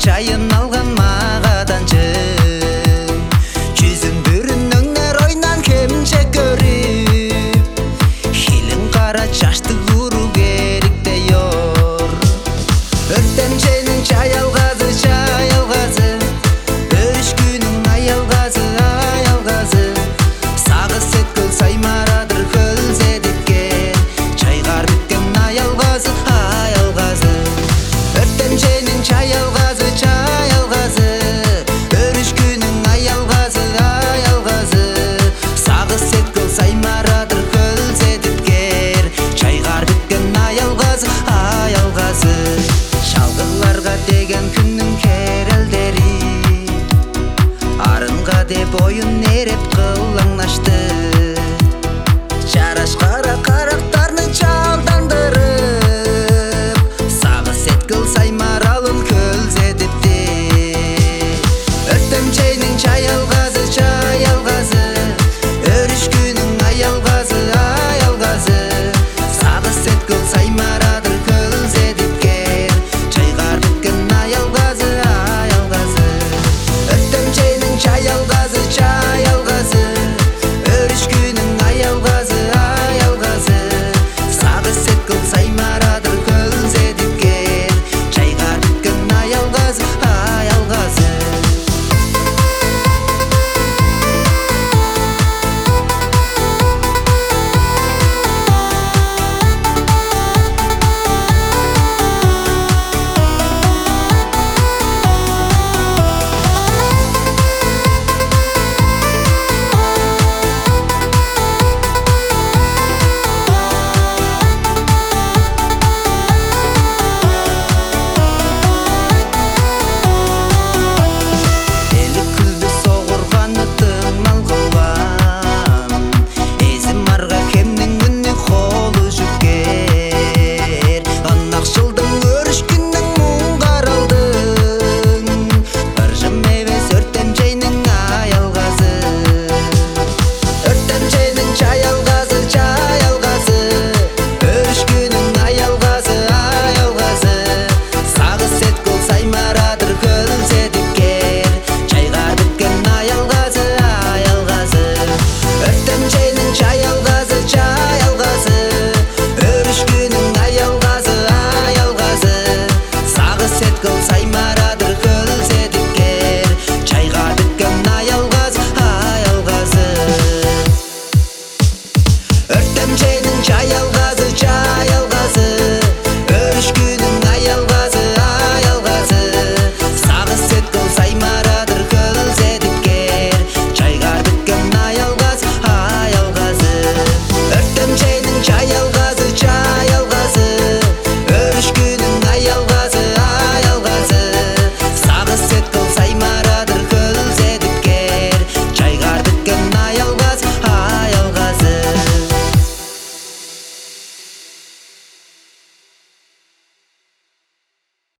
чайын алган магаданчы жүзүң бүрүнөңнөр ойнан кемчек көрүп хилин кара чачты куру керек дейор өртемченин чай алгазы өрүшкүнүн аялгазы сагы сеткил саймарадыр көлзедиккен чайгар бүткен аялгазы өртемченин чай алгазы өрүшкүнүн аялгазы сагы сеткил саймарадыр көлзедиккен чайгар бүткен аялгазы шалгыларга деген күннүн керелдери арынга деп оюн нереп кылаңнашты жарашкара карактарны чалдандырып сагы сеткил саймаралын көлзедипти өртөмчейнин чай алгазы өрүшкүнүн аялгазы сагы сеткил саймарадыр көлзедипкен чайгар бүткен аялгазы өртөмчейнин чай алгазы өрүшкүнүн аялгазы сагы сеткил саймарадыр көлзедипкен чайгар бүткен аялгазы саймарадыр